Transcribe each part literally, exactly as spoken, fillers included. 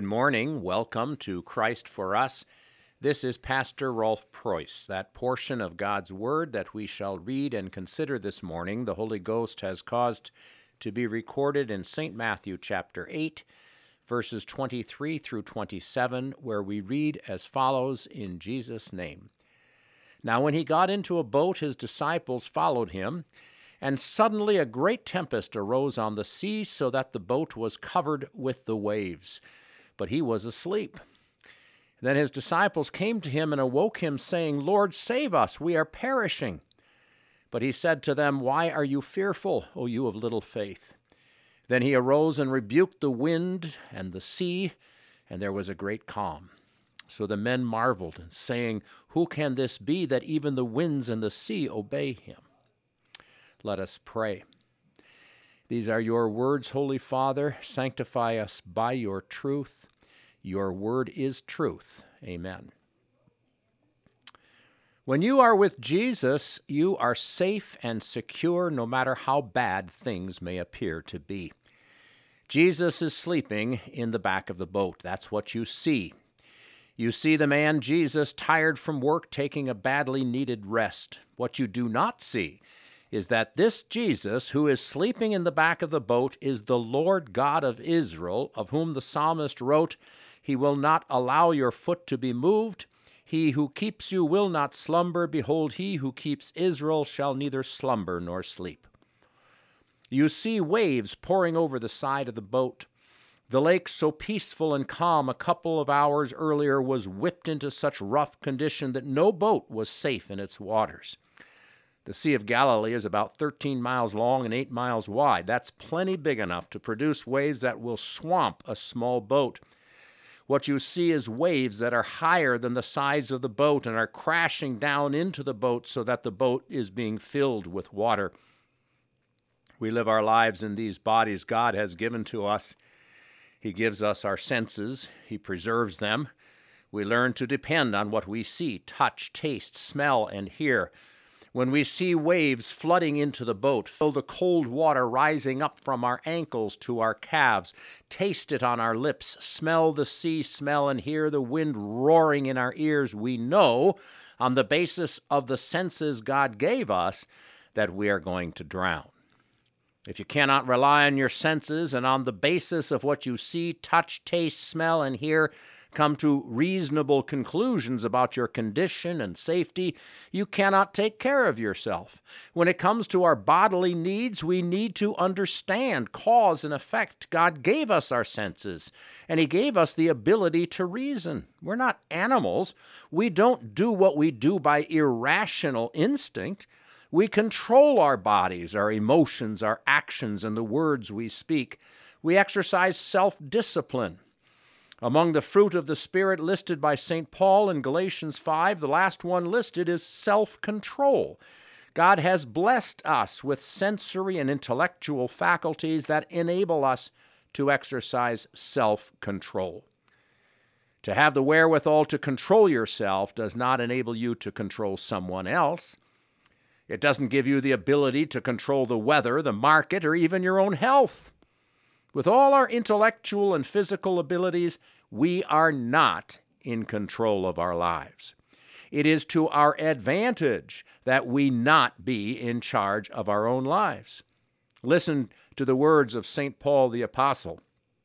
morning. Welcome to Christ for Us. This is Pastor Rolf Preuss. That portion of God's Word that we shall read and consider this morning, the Holy Ghost has caused to be recorded in Saint Matthew chapter eight, verses twenty-three through twenty-seven, where we read as follows in Jesus' name. Now when he got into a boat, his disciples followed him, and suddenly a great tempest arose on the sea, so that the boat was covered with the waves. But he was asleep. Then his disciples came to him and awoke him, saying, Lord, save us, we are perishing. But he said to them, Why are you fearful, O you of little faith? Then he arose and rebuked the wind and the sea, and there was a great calm. So the men marveled, saying, Who can this be, that even the winds and the sea obey him? Let us pray. These are your words, Holy Father. Sanctify us by your truth. Your word is truth. Amen. When you are with Jesus, you are safe and secure no matter how bad things may appear to be. Jesus is sleeping in the back of the boat. That's what you see. You see the man Jesus, tired from work, taking a badly needed rest. What you do not see is that this Jesus, who is sleeping in the back of the boat, is the Lord God of Israel, of whom the psalmist wrote, He will not allow your foot to be moved. He who keeps you will not slumber. Behold, he who keeps Israel shall neither slumber nor sleep. You see waves pouring over the side of the boat. The lake, so peaceful and calm a couple of hours earlier, was whipped into such rough condition that no boat was safe in its waters. The Sea of Galilee is about thirteen miles long and eight miles wide. That's plenty big enough to produce waves that will swamp a small boat. What you see is waves that are higher than the sides of the boat and are crashing down into the boat so that the boat is being filled with water. We live our lives in these bodies God has given to us. He gives us our senses. He preserves them. We learn to depend on what we see, touch, taste, smell, and hear. When we see waves flooding into the boat, feel the cold water rising up from our ankles to our calves, taste it on our lips, smell the sea smell, and hear the wind roaring in our ears, we know, on the basis of the senses God gave us, that we are going to drown. If you cannot rely on your senses and on the basis of what you see, touch, taste, smell, and hear, come to reasonable conclusions about your condition and safety, you cannot take care of yourself. When it comes to our bodily needs, we need to understand cause and effect. God gave us our senses, and He gave us the ability to reason. We're not animals. We don't do what we do by irrational instinct. We control our bodies, our emotions, our actions, and the words we speak. We exercise self-discipline. Among the fruit of the Spirit listed by Saint Paul in Galatians five, the last one listed is self-control. God has blessed us with sensory and intellectual faculties that enable us to exercise self-control. To have the wherewithal to control yourself does not enable you to control someone else. It doesn't give you the ability to control the weather, the market, or even your own health. With all our intellectual and physical abilities, we are not in control of our lives. It is to our advantage that we not be in charge of our own lives. Listen to the words of Saint Paul the Apostle.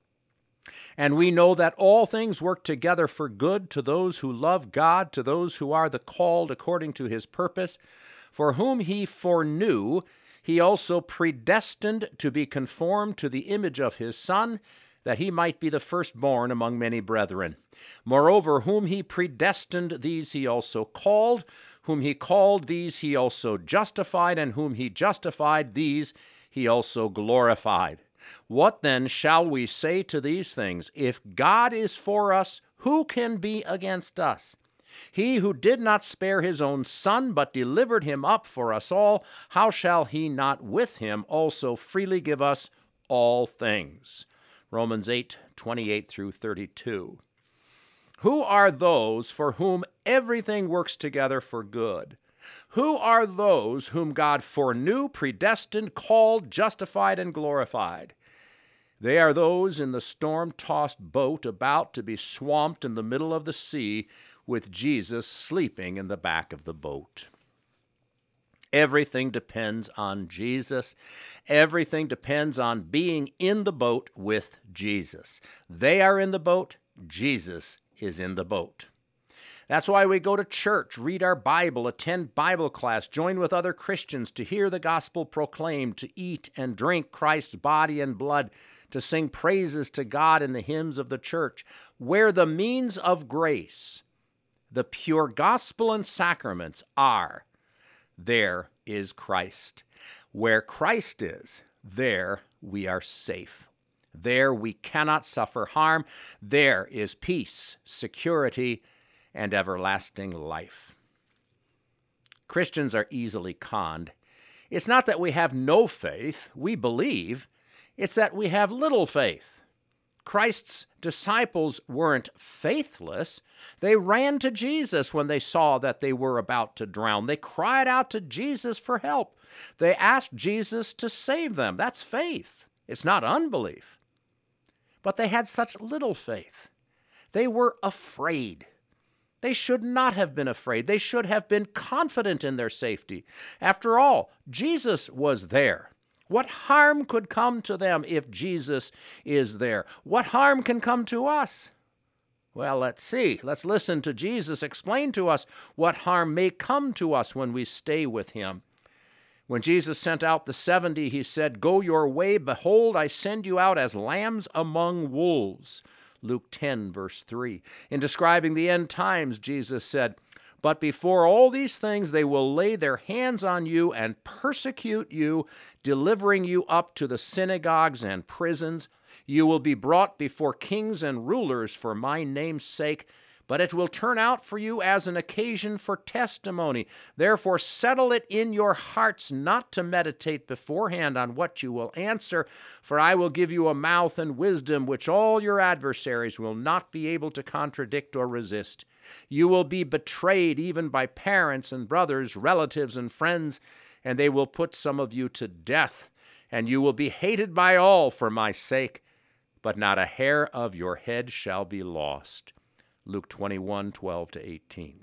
And we know that all things work together for good to those who love God, to those who are the called according to His purpose, for whom He foreknew, He also predestined to be conformed to the image of His Son, that He might be the firstborn among many brethren. Moreover, whom He predestined, these He also called. Whom He called, these He also justified. And whom He justified, these He also glorified. What then shall we say to these things? If God is for us, who can be against us? He who did not spare His own Son, but delivered Him up for us all, how shall He not with Him also freely give us all things? Romans eight, twenty-eight through thirty-two. Who are those for whom everything works together for good? Who are those whom God foreknew, predestined, called, justified, and glorified? They are those in the storm-tossed boat about to be swamped in the middle of the sea with Jesus sleeping in the back of the boat. Everything depends on Jesus. Everything depends on being in the boat with Jesus. They are in the boat. Jesus is in the boat. That's why we go to church, read our Bible, attend Bible class, join with other Christians to hear the gospel proclaimed, to eat and drink Christ's body and blood, to sing praises to God in the hymns of the church, where the means of grace, the pure gospel and sacraments are. There is Christ. Where Christ is, there we are safe. There we cannot suffer harm. There is peace, security, and everlasting life. Christians are easily conned. It's not that we have no faith, we believe. It's that we have little faith. Christ's disciples weren't faithless. They ran to Jesus when they saw that they were about to drown. They cried out to Jesus for help. They asked Jesus to save them. That's faith. It's not unbelief. But they had such little faith. They were afraid. They should not have been afraid. They should have been confident in their safety. After all, Jesus was there. What harm could come to them if Jesus is there? What harm can come to us? Well, let's see. Let's listen to Jesus explain to us what harm may come to us when we stay with him. When Jesus sent out the seventy, he said, "Go your way. Behold, I send you out as lambs among wolves." Luke ten, verse three. In describing the end times, Jesus said, "But before all these things they will lay their hands on you and persecute you, delivering you up to the synagogues and prisons. You will be brought before kings and rulers for my name's sake, but it will turn out for you as an occasion for testimony. Therefore settle it in your hearts not to meditate beforehand on what you will answer, for I will give you a mouth and wisdom which all your adversaries will not be able to contradict or resist. You will be betrayed even by parents and brothers, relatives and friends, and they will put some of you to death, and you will be hated by all for my sake, but not a hair of your head shall be lost." Luke twenty-one, twelve to eighteen.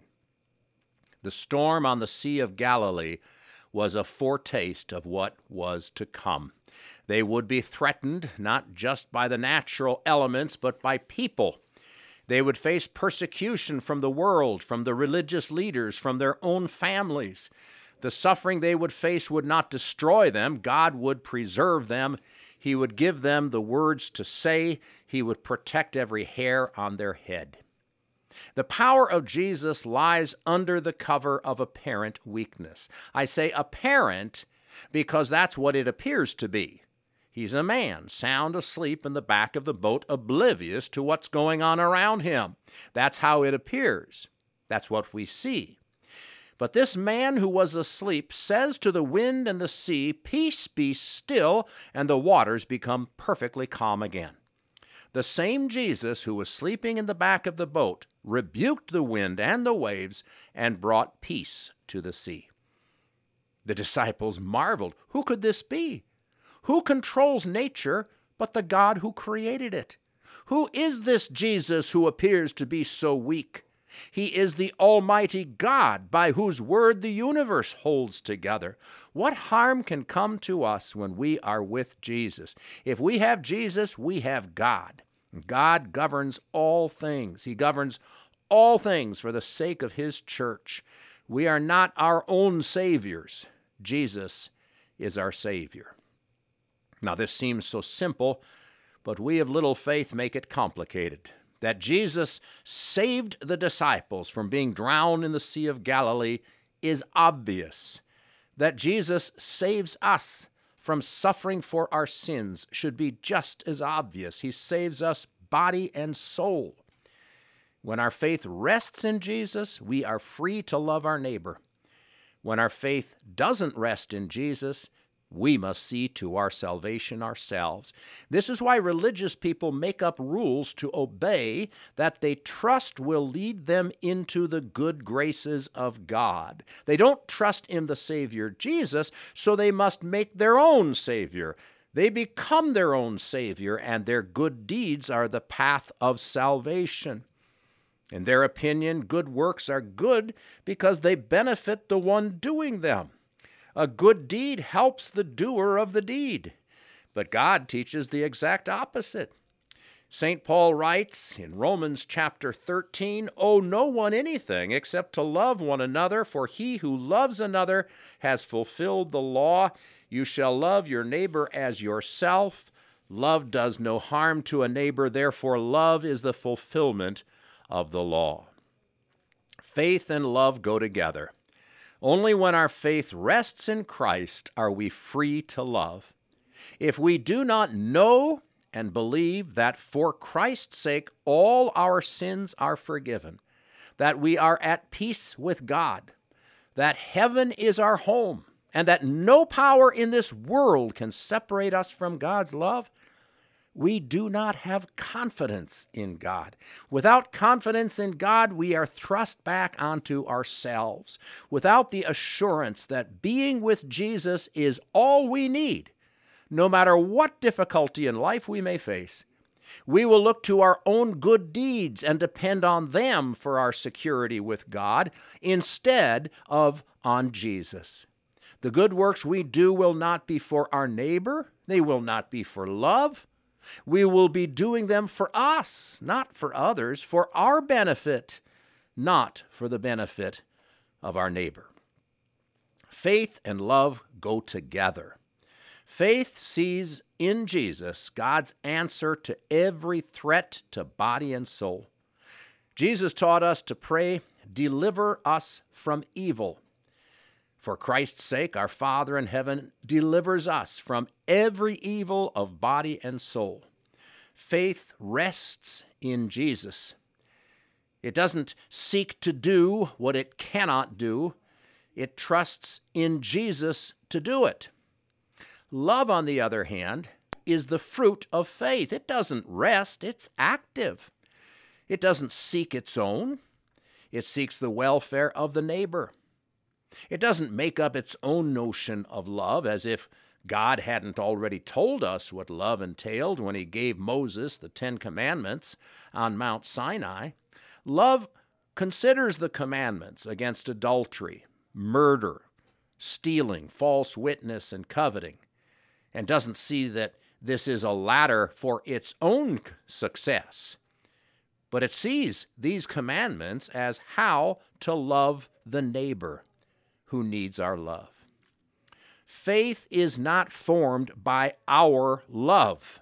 The storm on the Sea of Galilee was a foretaste of what was to come. They would be threatened not just by the natural elements, but by people. They would face persecution from the world, from the religious leaders, from their own families. The suffering they would face would not destroy them. God would preserve them. He would give them the words to say. He would protect every hair on their head. The power of Jesus lies under the cover of apparent weakness. I say apparent because that's what it appears to be. He's a man, sound asleep in the back of the boat, oblivious to what's going on around him. That's how it appears. That's what we see. But this man who was asleep says to the wind and the sea, "Peace, be still," and the waters become perfectly calm again. The same Jesus who was sleeping in the back of the boat rebuked the wind and the waves and brought peace to the sea. The disciples marveled. Who could this be? Who controls nature but the God who created it? Who is this Jesus who appears to be so weak? He is the Almighty God by whose word the universe holds together. What harm can come to us when we are with Jesus? If we have Jesus, we have God. God governs all things. He governs all things for the sake of his church. We are not our own saviors. Jesus is our Savior. Now, this seems so simple, but we of little faith make it complicated. That Jesus saved the disciples from being drowned in the Sea of Galilee is obvious. That Jesus saves us from suffering for our sins should be just as obvious. He saves us body and soul. When our faith rests in Jesus, we are free to love our neighbor. When our faith doesn't rest in Jesus, we must see to our salvation ourselves. This is why religious people make up rules to obey that they trust will lead them into the good graces of God. They don't trust in the Savior Jesus, so they must make their own Savior. They become their own Savior, and their good deeds are the path of salvation. In their opinion, good works are good because they benefit the one doing them. A good deed helps the doer of the deed. But God teaches the exact opposite. Saint Paul writes in Romans chapter thirteen, "Owe no one anything except to love one another, for he who loves another has fulfilled the law. You shall love your neighbor as yourself. Love does no harm to a neighbor, therefore love is the fulfillment of the law." Faith and love go together. Only when our faith rests in Christ are we free to love. If we do not know and believe that for Christ's sake all our sins are forgiven, that we are at peace with God, that heaven is our home, and that no power in this world can separate us from God's love, we do not have confidence in God. Without confidence in God, we are thrust back onto ourselves. Without the assurance that being with Jesus is all we need, no matter what difficulty in life we may face, we will look to our own good deeds and depend on them for our security with God instead of on Jesus. The good works we do will not be for our neighbor. They will not be for love. We will be doing them for us, not for others, for our benefit, not for the benefit of our neighbor. Faith and love go together. Faith sees in Jesus God's answer to every threat to body and soul. Jesus taught us to pray, "Deliver us from evil." For Christ's sake, our Father in heaven delivers us from every evil of body and soul. Faith rests in Jesus. It doesn't seek to do what it cannot do. It trusts in Jesus to do it. Love, on the other hand, is the fruit of faith. It doesn't rest, it's active. It doesn't seek its own. It seeks the welfare of the neighbor. It doesn't make up its own notion of love as if God hadn't already told us what love entailed when he gave Moses the Ten Commandments on Mount Sinai. Love considers the commandments against adultery, murder, stealing, false witness, and coveting, and doesn't see that this is a ladder for its own success. But it sees these commandments as how to love the neighbor who needs our love. Faith is not formed by our love.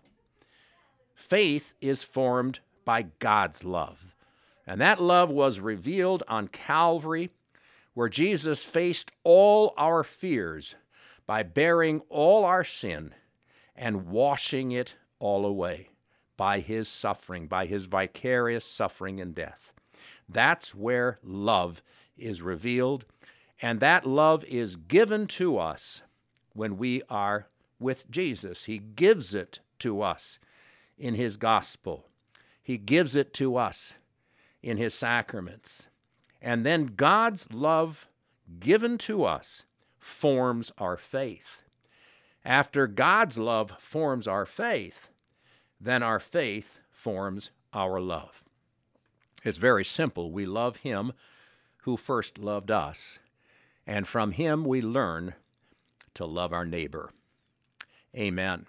Faith is formed by God's love. And that love was revealed on Calvary, where Jesus faced all our fears by bearing all our sin and washing it all away by his suffering, by his vicarious suffering and death. That's where love is revealed. And that love is given to us when we are with Jesus. He gives it to us in his gospel. He gives it to us in his sacraments. And then God's love given to us forms our faith. After God's love forms our faith, then our faith forms our love. It's very simple. We love him who first loved us. And from him we learn to love our neighbor. Amen.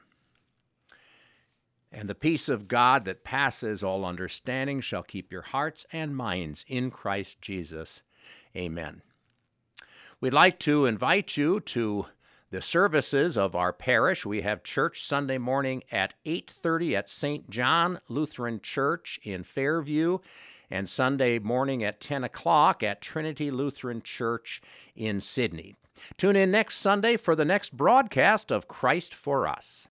And the peace of God that passes all understanding shall keep your hearts and minds in Christ Jesus. Amen. We'd like to invite you to the services of our parish. We have church Sunday morning at eight thirty at Saint John Lutheran Church in Fairview, and Sunday morning at ten o'clock at Trinity Lutheran Church in Sydney. Tune in next Sunday for the next broadcast of Christ for Us.